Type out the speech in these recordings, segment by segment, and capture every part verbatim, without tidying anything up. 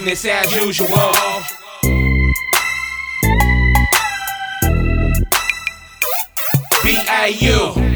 business as usual. B A U.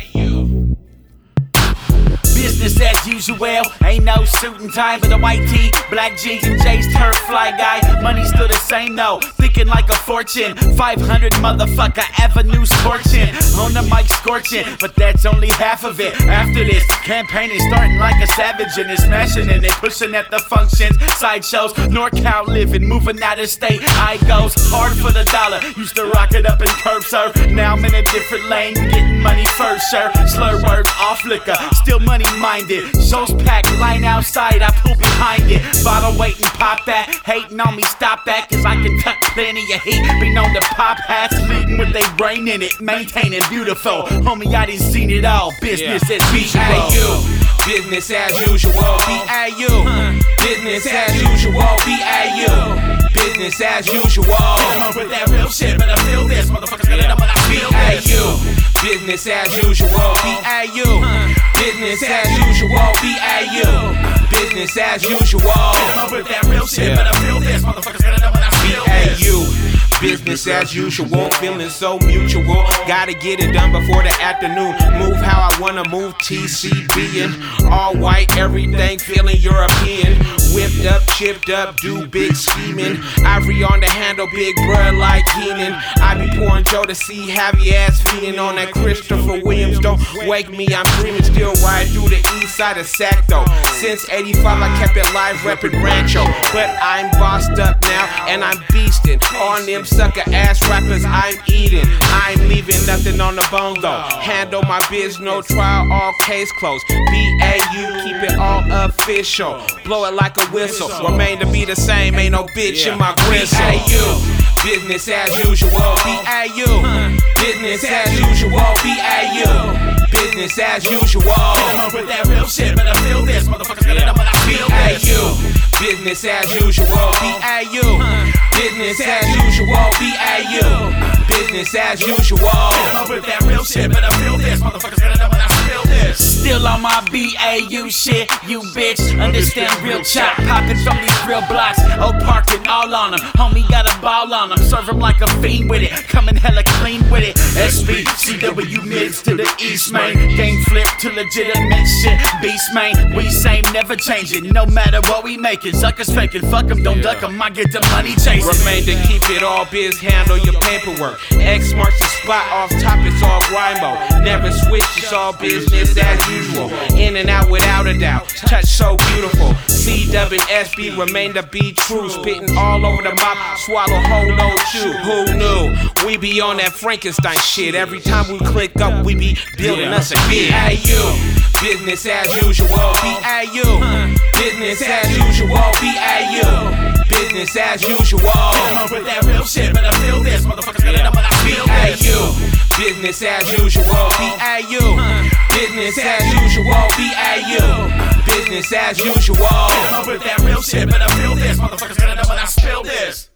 Business as usual, ain't no suit and tie, but a white tee, black jeans and J's turf fly guy. Money still the same though, thinking like a fortune. five hundred motherfucker avenue scorching, on the mic scorching, but that's only half of it. After this, campaign is starting like a savage and it's smashing and it pushing at the functions, sideshows, NorCal living, moving out of state. I goes hard for the dollar, used to rock it up in curb surf. Now I'm in a different lane, getting money first, sir. Slur words off liquor, still money minded. Shows packed, line outside, I pull behind it. Bottle wait and pop that, hating on me, stop that, cause I can tuck plenty of heat. Be known to pop hats, leading with they brain in it, maintaining beautiful. Homie, I done seen it all, business Yeah. as usual. B A U. Business as usual. B A U. Business as usual. B A U. Business as usual. With that real shit, but I feel this, motherfuckers gotta know what I feel. B A U. Business as usual. B A U. Business as usual. B A U. Business as usual. With that real shit, but I feel this, motherfuckers gotta know what I feel. B A U. Business as usual, feeling so mutual. Gotta get it done before the afternoon. Move how I wanna move, T C being all white, everything feeling European. Whipped up, chipped up, do big scheming. Ivory on the handle, big bruh like Keenan. I be pouring Joe to see heavy ass feeding on that Christopher Williams. Don't wake me, I'm dreaming, still ride through the east side of Sac though. Since eighty-five I kept it live, reppin' Rancho. But I'm bossed up now and I'm beastin'. On them sucker ass rappers I'm eating. I'm leaving nothing on the bone though. Handle my biz, no trial, all case closed. B A U, keep it all official. Blow it like a whistle. Remain to be the same, ain't no bitch in my gristle. B A U, business as usual. B A U, business as usual. B A U, business as usual. With that real shit, but I feel this, motherfuckers gotta know what I feel. B A U, business as usual. B A U, business as usual. B A U, business as usual. With that real shit, but I feel this, motherfuckers gotta know what I feel this. Still on my B A U shit, you bitch. Understand real chop, popping from these real blocks. Old parking all on them, homie got a ball on them. Serve him like a fiend with it, coming hella clean with it. S B, C W mids to the east, man. Game flip to legitimate shit, beast, man. We same, never changing, no matter what we making. Suckers faking, fuck them, don't duck them, I get the money chasing. Remain to keep it all biz, handle your paperwork. X marks the spot, off top it's all grind mode. Never switch, it's all business as usual. In and out without a doubt, touch so beautiful. C W S B remain to be true. Spitting all over the mop, swallow whole no chew. Who knew? We be on that Frankenstein shit. Every time we click up, we be building us a hit. B A U, business as usual. B A U, business as usual. B A U, business as usual. With that real shit, but I feel this, motherfuckers gotta know what I feel. B A U, business as usual. B A U, business as usual. B A U, business as usual. With that real shit, but I feel this, motherfuckers gotta know when I spill this.